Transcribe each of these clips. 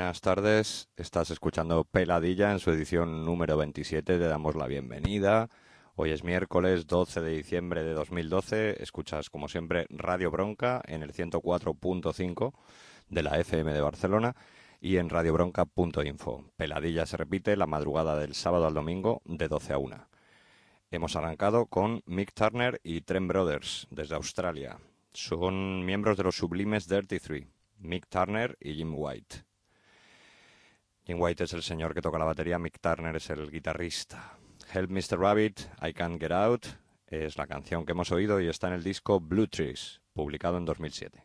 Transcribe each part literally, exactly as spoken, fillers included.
buenas tardes. Estás escuchando Peladilla en su edición número veintisiete. Te damos la bienvenida. Hoy es miércoles doce de diciembre de dos mil doce. Escuchas, como siempre, Radio Bronca en el ciento cuatro punto cinco de la F M de Barcelona y en radiobronca punto info. Peladilla se repite la madrugada del sábado al domingo de doce a una. Hemos arrancado con Mick Turner y Trent Brothers desde Australia. Son miembros de los sublimes Dirty Three, Mick Turner y Jim White. Jim White es el señor que toca la batería, Mick Turner es el guitarrista. Help mister Rabbit, I Can't Get Out es la canción que hemos oído y está en el disco Blue Trees, publicado en dos mil siete.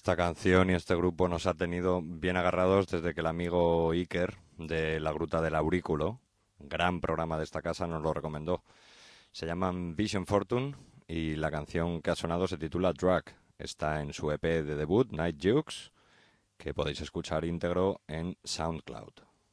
Esta canción y este grupo nos ha tenido bien agarrados desde que el amigo Iker de La Gruta del Aurículo, gran programa de esta casa, nos lo recomendó. Se llaman Vision Fortune y la canción que ha sonado se titula Drag. Está en su E P de debut, Night Jukes, que podéis escuchar íntegro en SoundCloud.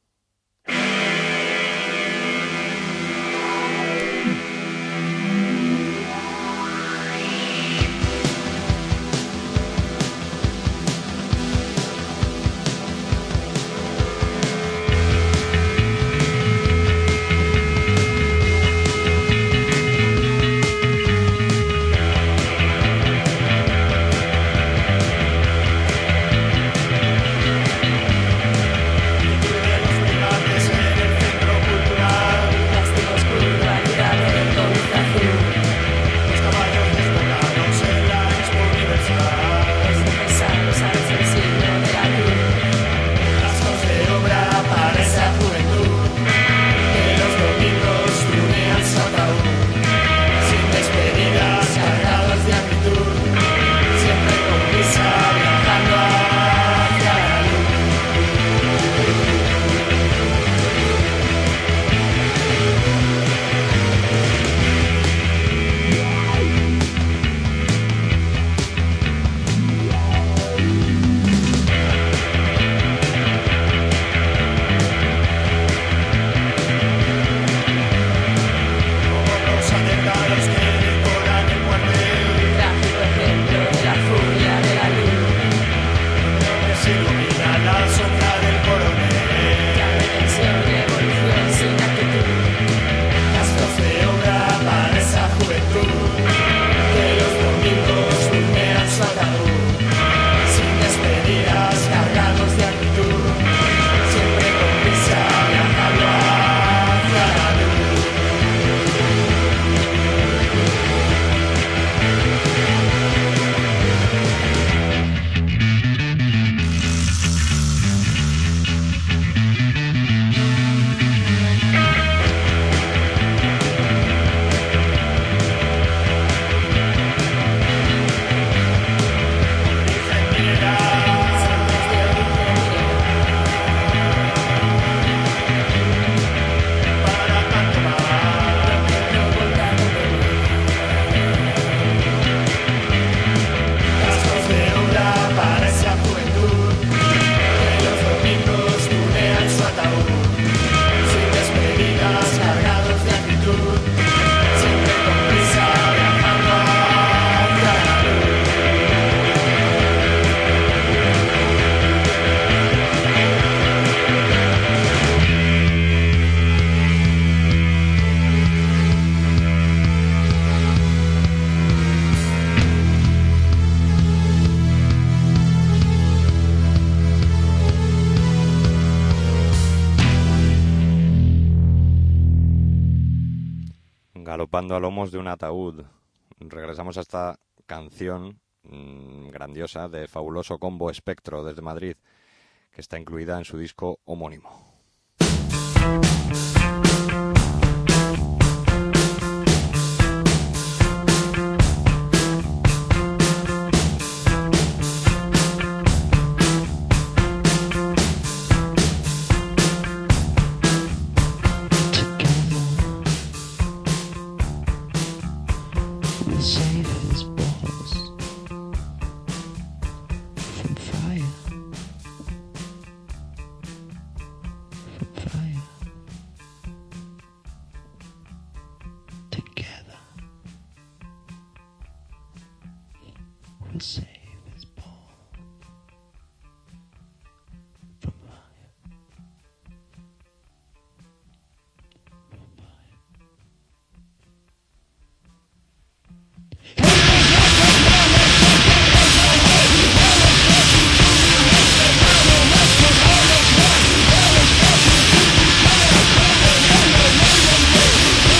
Galopando a lomos de un ataúd. Regresamos a esta canción mmm, grandiosa de Fabuloso Combo Espectro desde Madrid, que está incluida en su disco homónimo.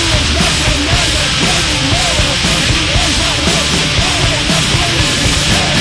Yeah.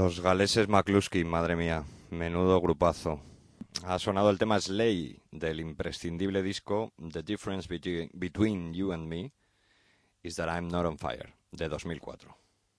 Los galeses McCluskey, madre mía, menudo grupazo. Ha sonado el tema Slay del imprescindible disco The Difference Between, Between You and Me is That I'm Not on Fire, de dos mil cuatro.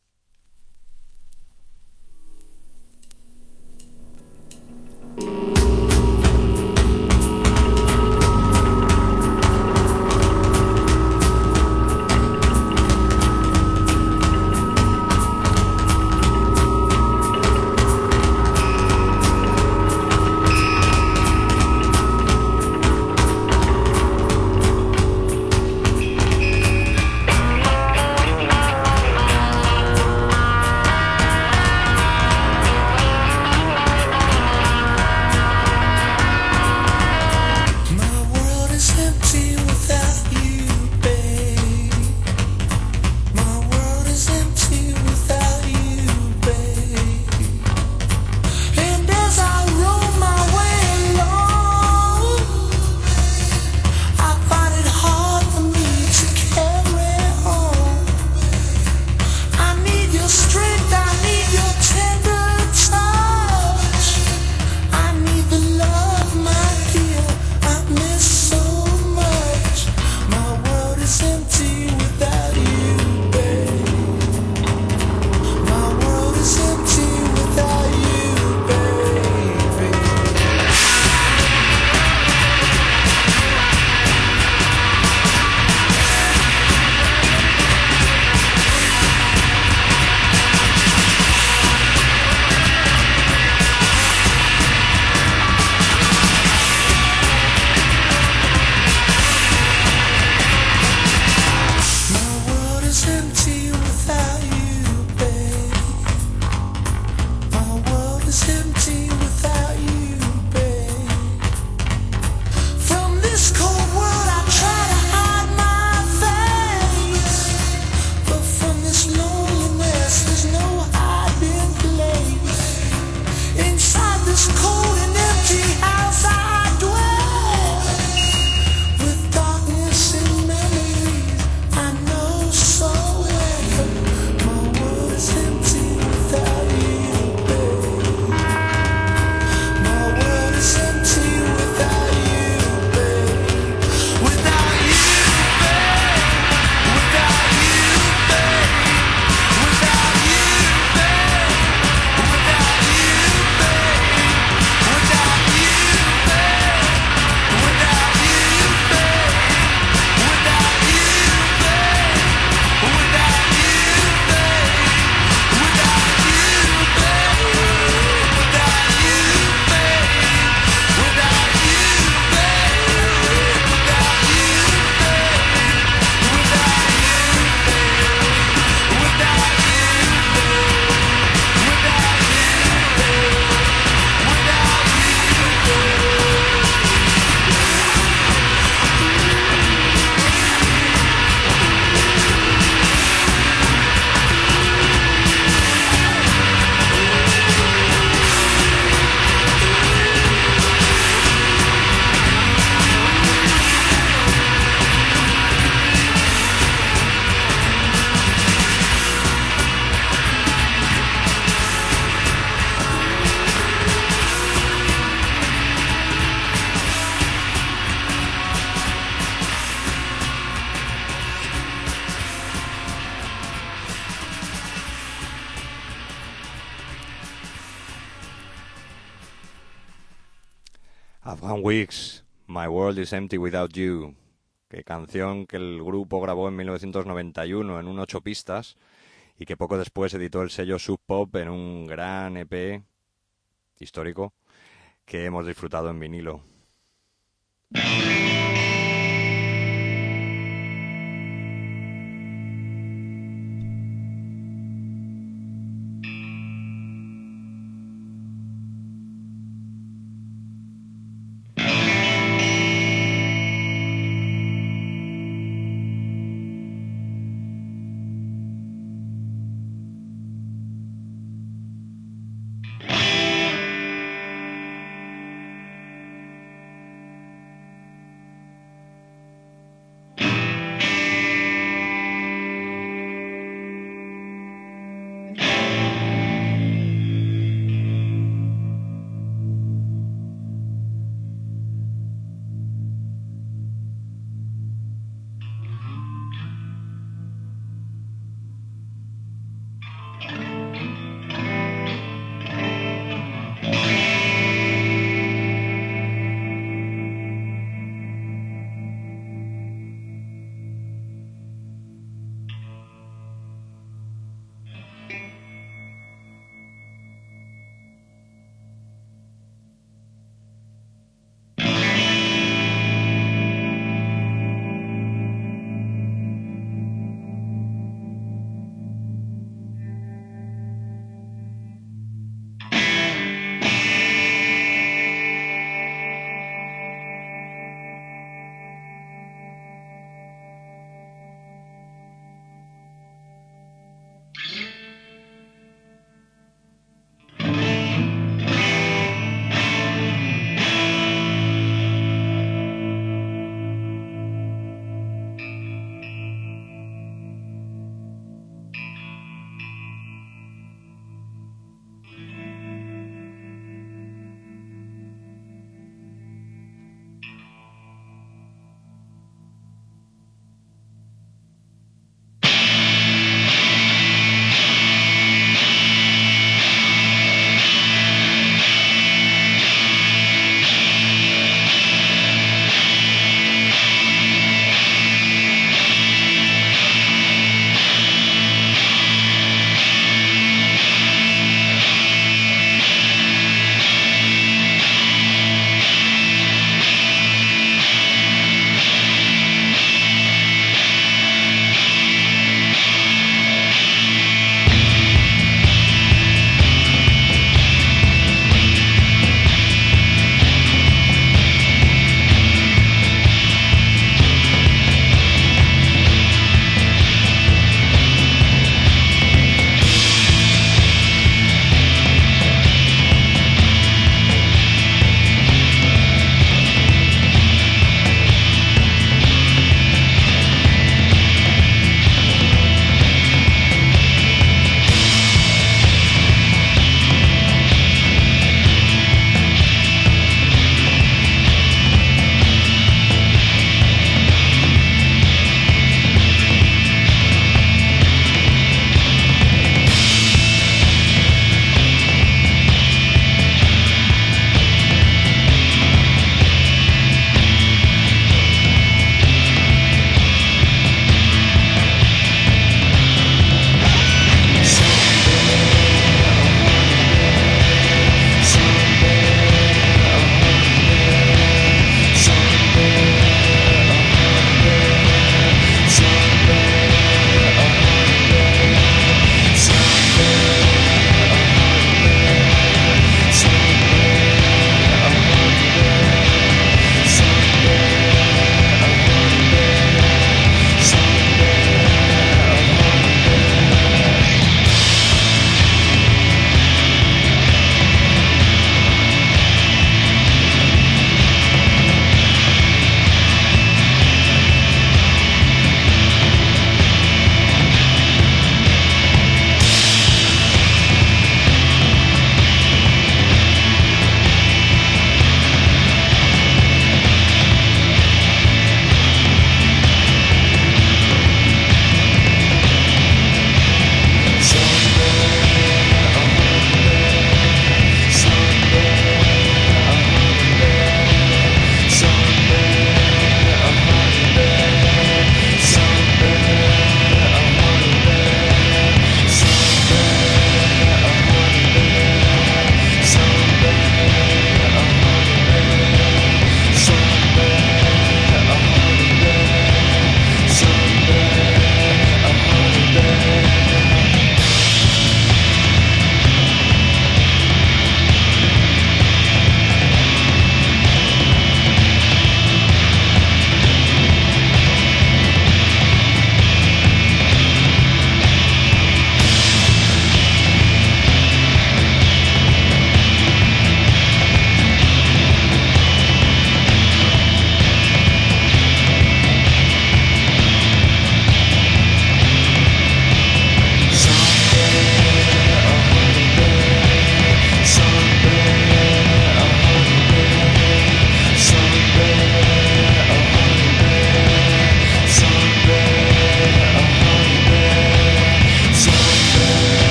Afghan Wigs, My World is Empty Without You, que canción que el grupo grabó en mil novecientos noventa y uno en un ocho pistas y que poco después editó el sello Sub Pop en un gran E P histórico que hemos disfrutado en vinilo.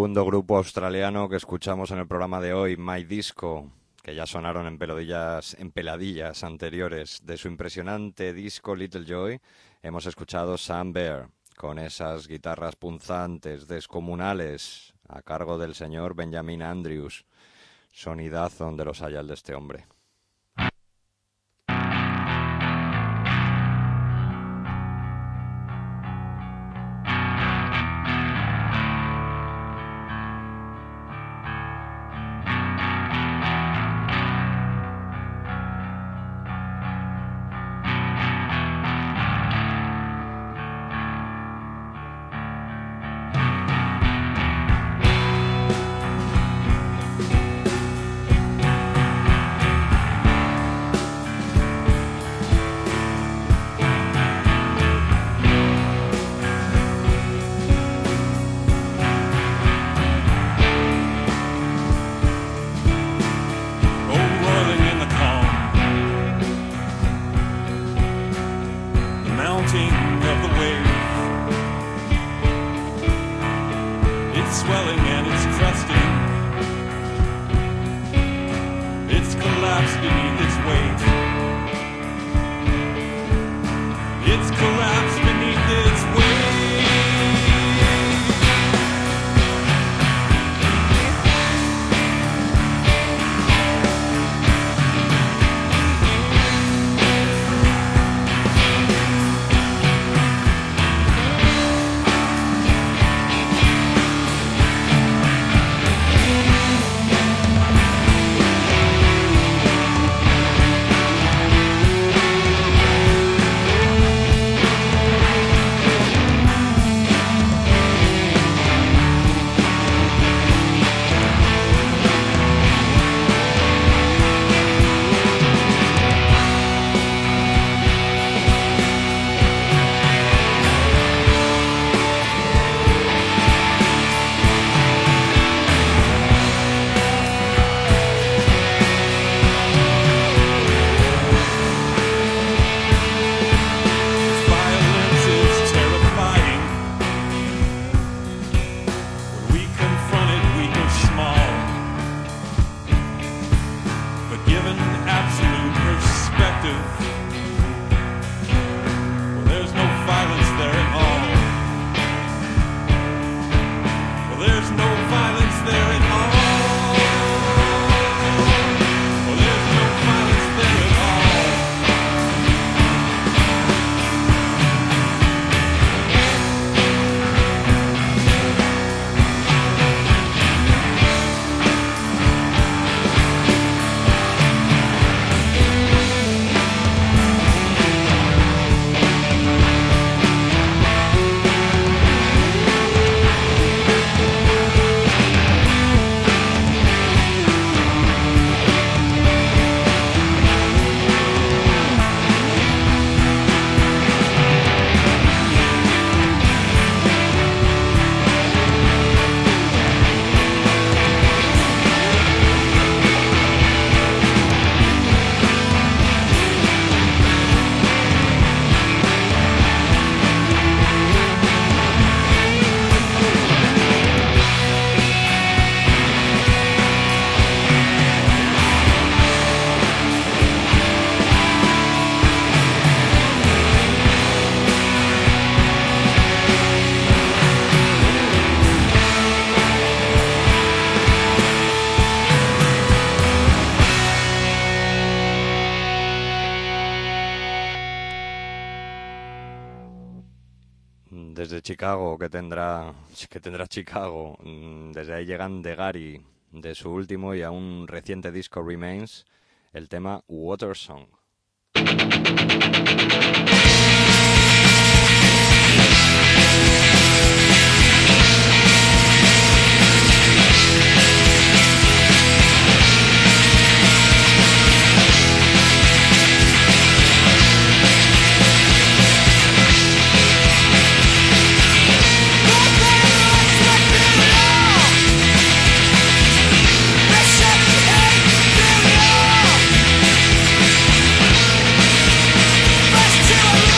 segundo grupo australiano que escuchamos en el programa de hoy, My Disco, que ya sonaron en peladillas, en peladillas anteriores. De su impresionante disco Little Joy hemos escuchado Sam Bear, con esas guitarras punzantes, descomunales, a cargo del señor Benjamin Andrews. Sonidazo donde los haya el de este hombre. Desde Chicago, que tendrá, que tendrá Chicago, desde ahí llegan de Gary, de su último y aún reciente disco Remains, el tema Water Song. To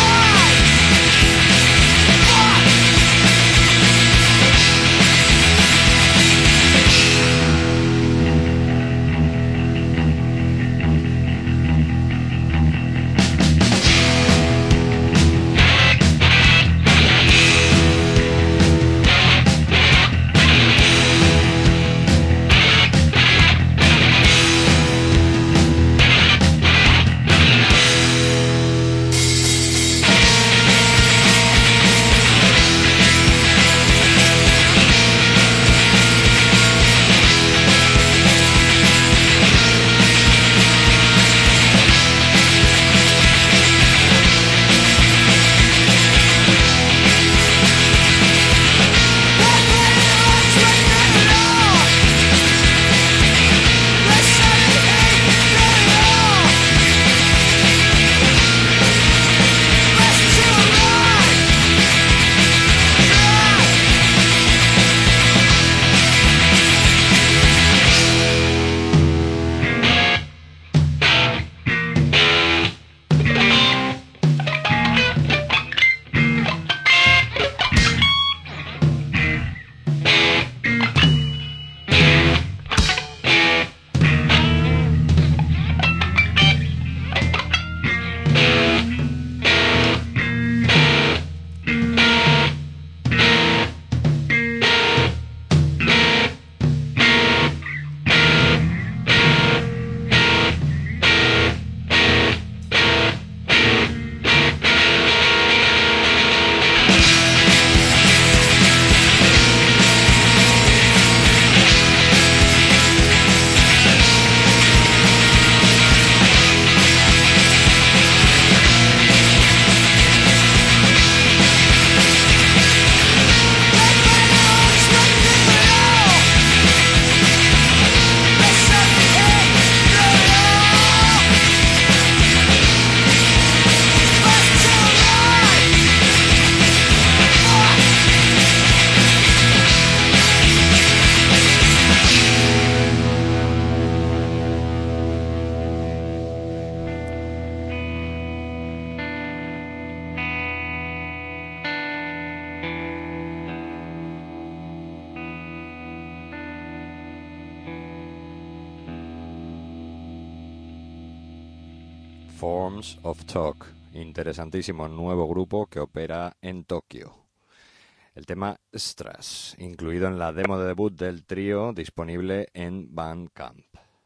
Forms of Talk, interesantísimo nuevo grupo que opera en Tokio. El tema Strass, incluido en la demo de debut del trío, disponible en Bandcamp.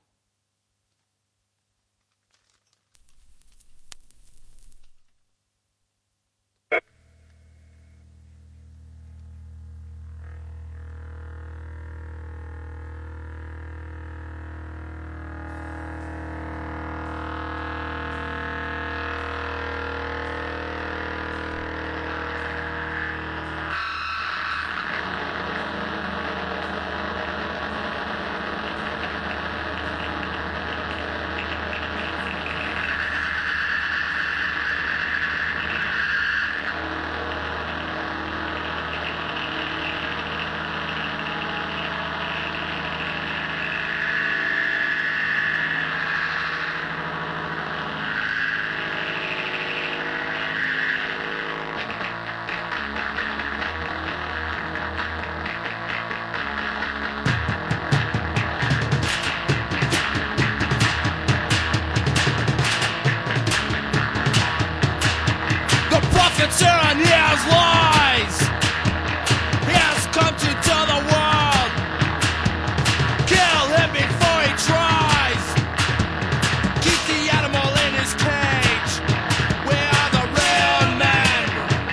Turn his lies. He has come to tell the world. Kill him before he tries. Keep the animal in his cage. We are the real men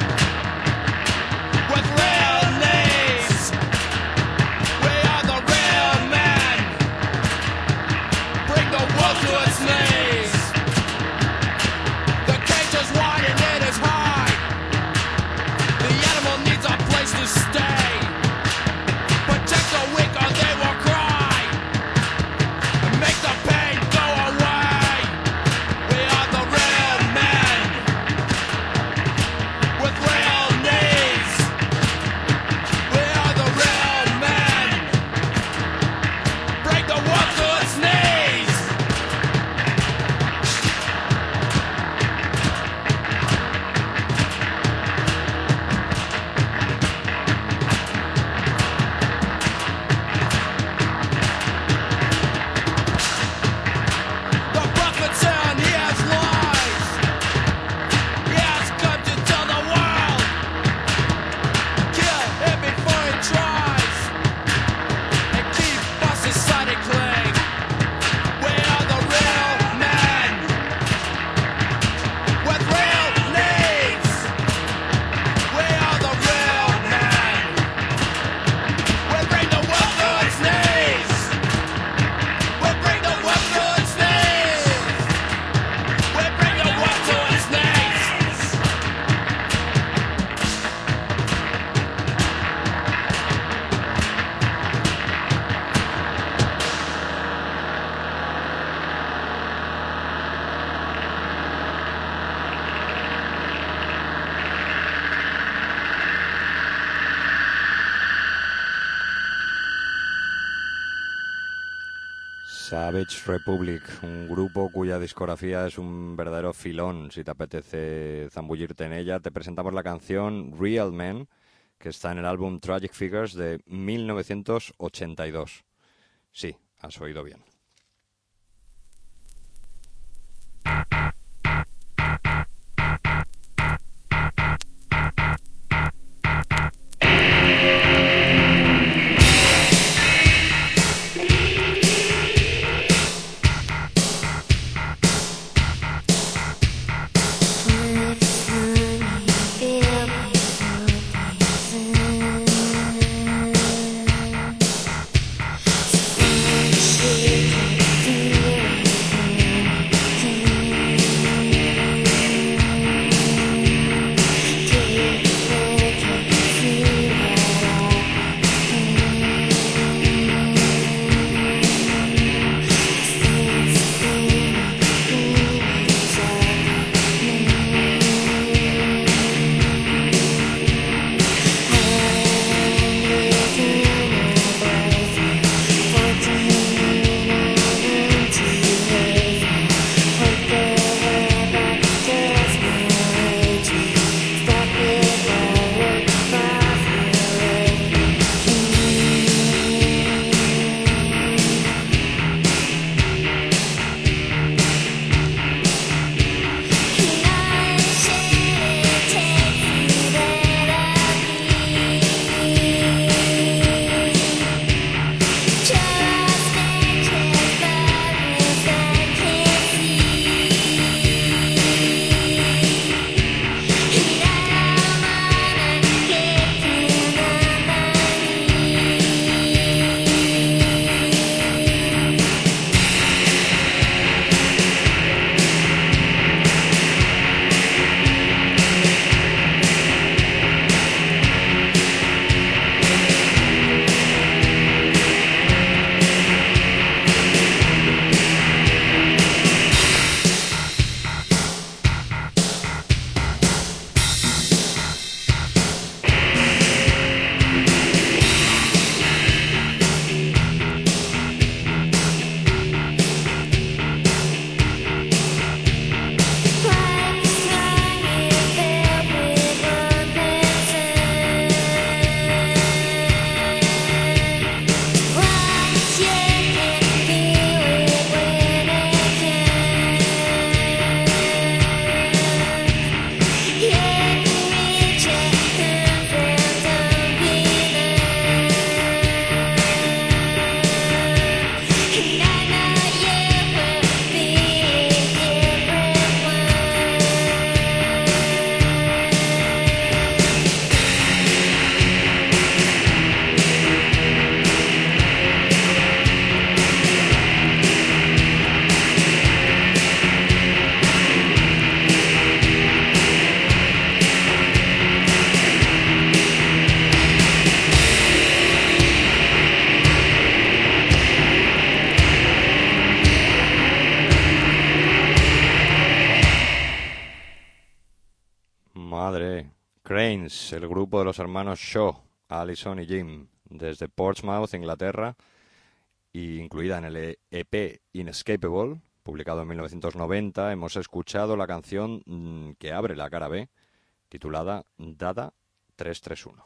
with real needs. We are the real men. Bring the world to its knees. The cage is wide and it is high. Needs a place to stay. Protect the weak or they will cry. And make the pain go away. We are the real men with real needs. We are the real men. Break the world to its knees. Savage Republic, un grupo cuya discografía es un verdadero filón. Si te apetece zambullirte en ella, te presentamos la canción Real Men, que está en el álbum Tragic Figures de mil novecientos ochenta y dos. Sí, has oído bien. See Cranes, el grupo de los hermanos Shaw, Alison y Jim, desde Portsmouth, Inglaterra, y incluida en el E P Inescapable, publicado en mil novecientos noventa, hemos escuchado la canción mmm, que abre la cara B, titulada Dada tres tres uno.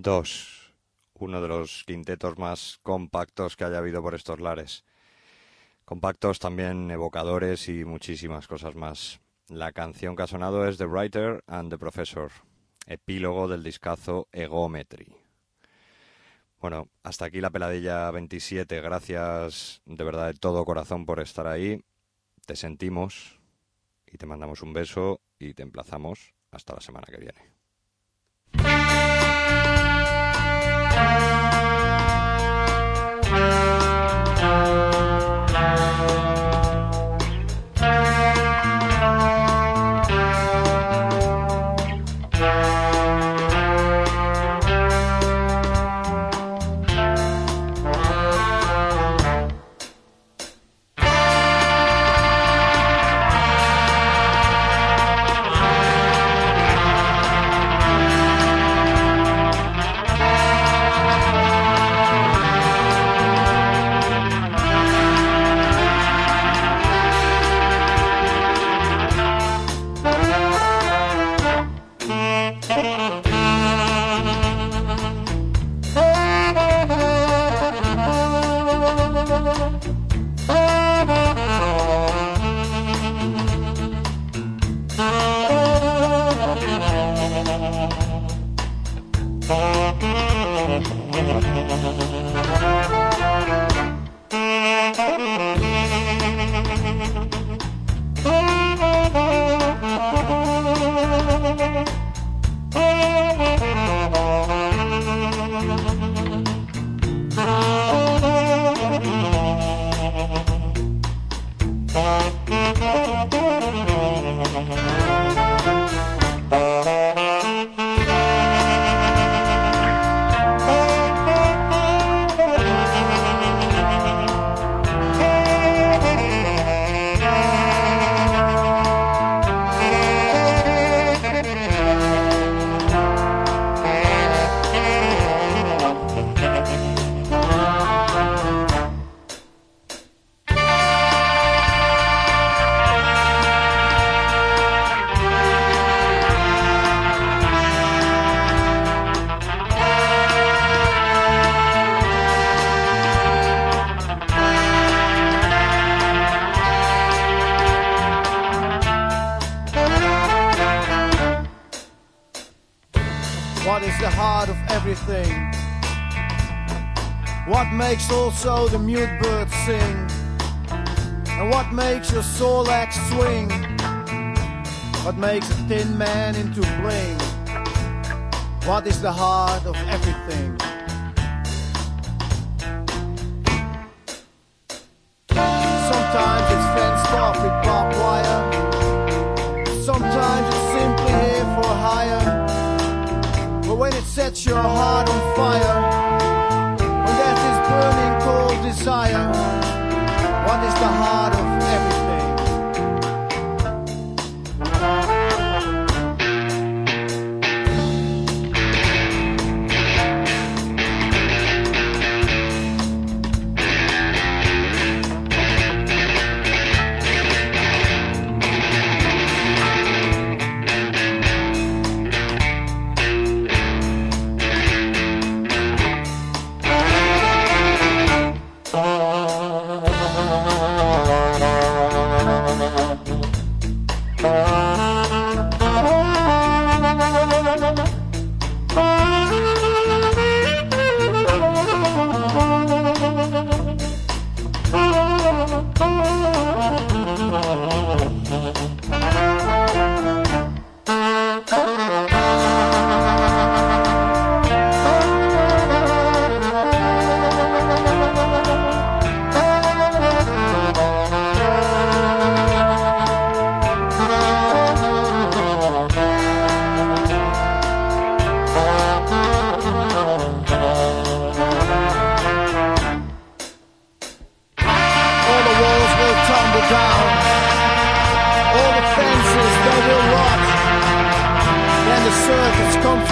dos, uno de los quintetos más compactos que haya habido por estos lares. Compactos, también evocadores y muchísimas cosas más. La canción que ha sonado es The Writer and the Professor, epílogo del discazo Egometry. Bueno, hasta aquí la peladilla veintisiete. Gracias de verdad de todo corazón por estar ahí. Te sentimos y te mandamos un beso y te emplazamos hasta la semana que viene. What makes also the mute bird sing? And what makes your soul axe swing? What makes a thin man into bling? What is the heart of everything? Sometimes it's fenced off with barbed wire. Sometimes it's simply here for hire. But when it sets your heart on fire, burning cold desire, what is the heart of everything? Come